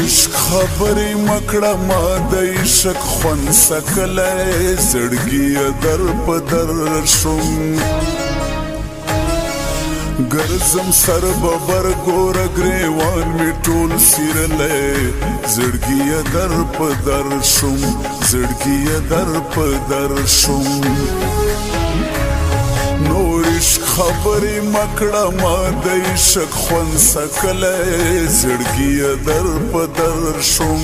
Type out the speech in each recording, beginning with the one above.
عشق خبرې مکړه ما د عشق خوند سکلی زړګیه در په در شوم ګرځم سر ببر ګوره ګریوان مې ټول سیرلی زړګیه در په در شوم زړګیه در په در شوم نور عشق خبرې مکړه ما د عشق خوند سکلی زړګیه در په در شوم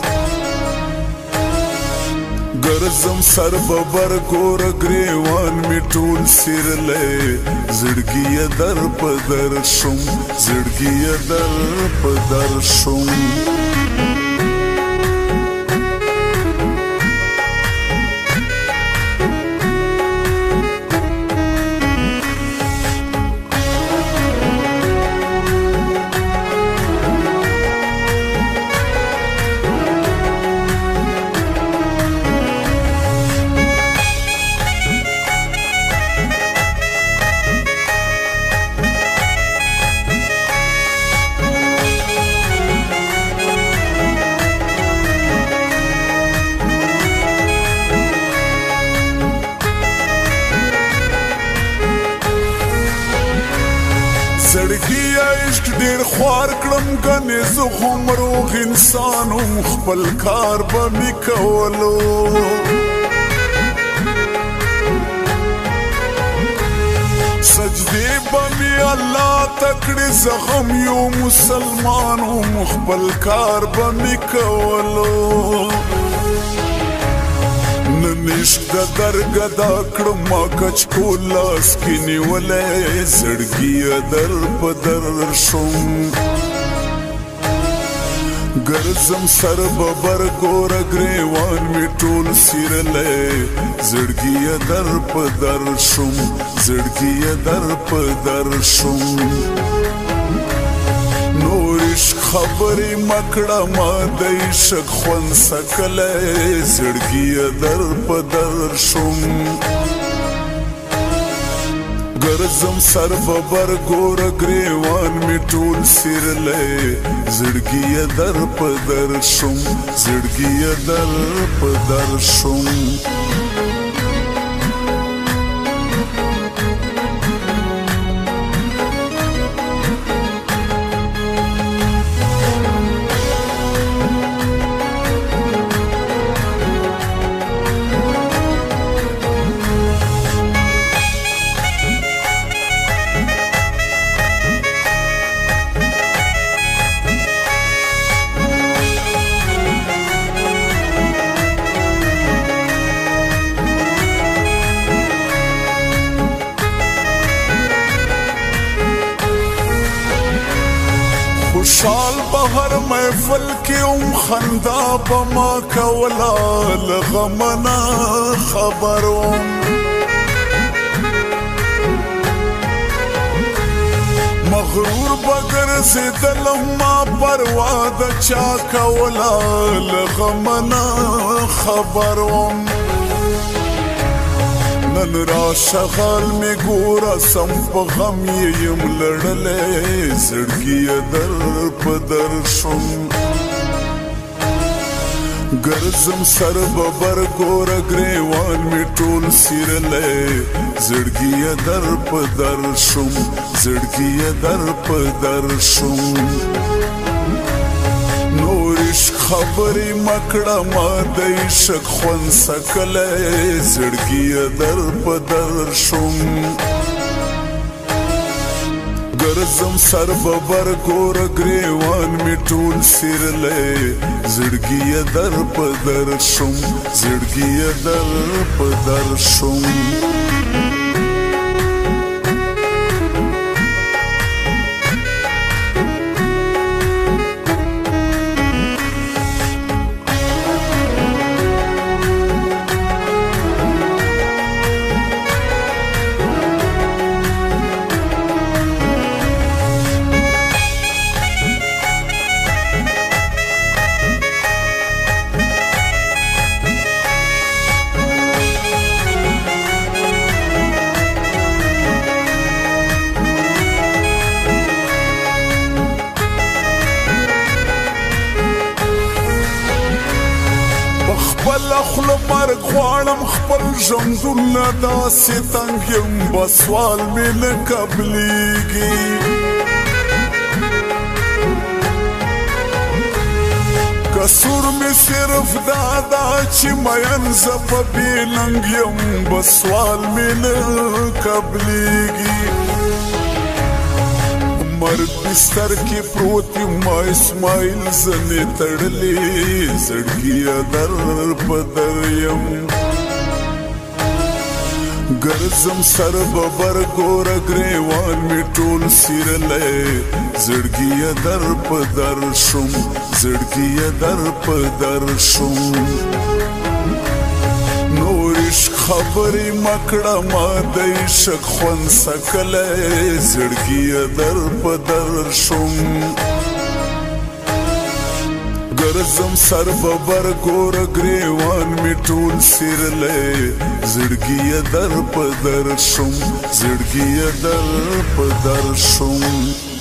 ګرځم سر ببر ګوره ګریوان مې ټول سیرلی زړګیه در په در شوم زړګیه در په در شوم زړګیه عشق ډېر خوار کړم ګنې زه هم روغ انسان وم خپل کار به مې کولو سجدې به مې الله ته کړې زه هم یو مسلمان وم خپل کار به مې کولو نن عشق د درګه دا کړم ما کچکو لاس کې نیولی زړګیه در په در شوم ګرځم سر ببر ګوره ګریوان مې ټول سیرلی زړګیه در په در شوم زړګیه در په در شوم عشق خبرې مکړه ما د عشق خوند سکلی زړګیه در په در شوم ګرځم سر ببر ګوره ګریوان مې ټول سیرلی زړګیه در په در شوم زړګیه در په در شوم خوشحال به هر محفل کې ام خندا به ما کوله له غمه نه خبر وم مغرور به ګرځېدلم ما پروا د چا کوله له غمه نه خبر وم نن راشه غال مې ګوره سم په غم یې یم لړلی زړګیه در په در شوم ګرځم سر ببر ګوره ګریوان مې ټول سیرلی زړګیه در په در شوم زړګیه در په در شوم نور عشق خبرې مکړه ما د عشق خوند سکلی زړګیه در په در شوم ګرځم سر ببر ګوره ګریوان مې ټول سیرلی زړګیه در په در شوم زړګیه در په در شوم خوله مرګ غواړم خپل ژوندونه داسې تنګ یم بس سوال مې نه قبلېږي قصور مې صرف دا ده چې مین زه په بې ننګ یم بس سوال مې نه قبلېږي مرګ بستر کې پروت یم اسماعیل زنې تړلې زړګیه در په در یم ګرځم سر ببر ګوره ګریوان مې ټول څیرلی زړګیه در په در شم زړګیه در په در شم نور عشق خبرې مکړه ما د عشق خوند سکلی زړګیه در په در شم ګرځم سر ببر ګوره ګریوان مې ټول څیرلی زړګیه در په در شم زړګیه در په در شم